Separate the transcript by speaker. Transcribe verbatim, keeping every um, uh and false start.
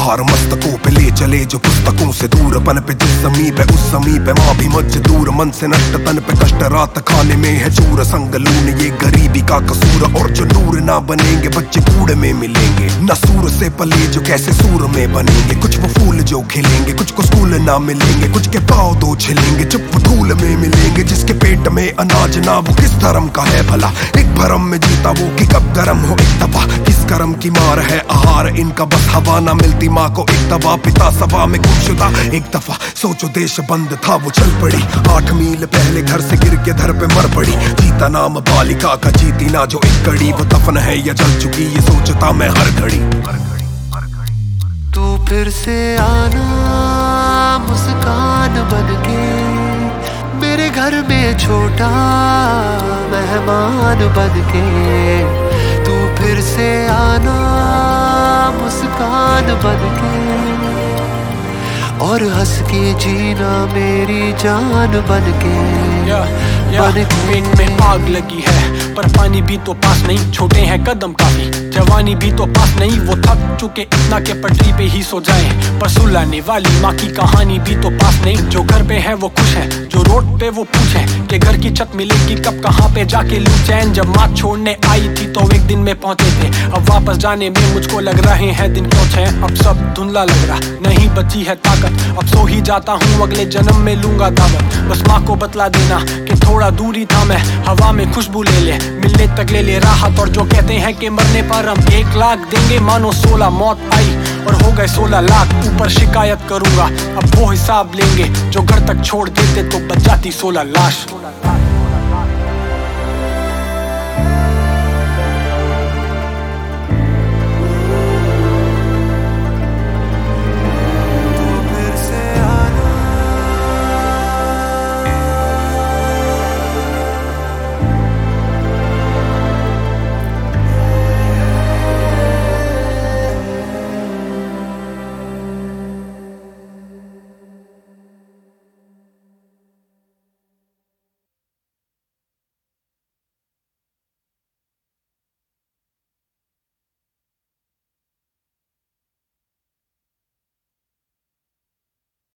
Speaker 1: भार मस्तकों पे ले चले जो पुस्तकों से दूर, पन पे जिस समीप है उस समीप है माँ भी मजदूर, मन से नष्ट तन पे कष्ट, रात खाने में है चूर, संग लून ये गरीबी का कसूर, और जो नूर ना बनेंगे बच्चे कूड़े में मिलेंगे, न सूर से पले जो कैसे सूर में बनेंगे, कुछ वो फूल जो खिलेंगे, कुछ को स्कूल ना मिलेंगे, कुछ के पाँव दो छिलेंगे, चुप धूल में मिलेंगे, जिसके पेट में अनाज ना वो किस धर्म का है भला, एक भरम में जीता वो कि कब गरम हो एक दफा, किस कर्म की मार है आहार इनका, बस हवा ना मिलती माँ को एक दफा, पिता सभा में गुमशुदा एक दफा, सोचो देश बंद था वो चल पड़ी, आठ मील पहले घर से गिर के धर पे मर पड़ी, जीता नाम बालिका का जीती ना जो एक कड़ी, वो दफन है या जल चुकी ये सोचता मैं हर घड़ी।
Speaker 2: तू फिर से आना मुस्कान बनके, मेरे घर में छोटा मेहमान बनके, तू फिर से आना मुस्कान बनके, और हंस के जीना मेरी जान बनके,
Speaker 3: पेट में आग लगी है पर पानी भी तो पास नहीं, छोटे हैं कदम काफी जवानी भी तो पास नहीं, वो थक चुके इतना के पटरी पे ही सो जाए, पर सुलाने वाली माँ की कहानी भी तो पास नहीं, जो घर पे है वो खुश है, जो रोड पे वो पूछे कि घर की छत मिलेगी कब कहाँ पे जाके लूं चैन, जब माँ छोड़ने आई थी तो एक दिन में पहुंचे थे, अब वापस जाने में मुझको लग रहे हैं दिन क्यों छह, अब सब धुंधला लग रहा नहीं बची है ताकत, अब सो ही जाता हूँ अगले जन्म में लूंगा दावत, बस माँ को बतला देना कि थोड़ा दूरी था मैं, हवा में खुशबू ले ले मिलने तक ले ले राहत, और जो कहते हैं कि मरने पर हम एक लाख देंगे, मानो सोलह मौत आई और हो गए सोलह लाख, ऊपर शिकायत करूंगा अब वो हिसाब लेंगे, जो घर तक छोड़ देते तो बच जाती सोलह लाश।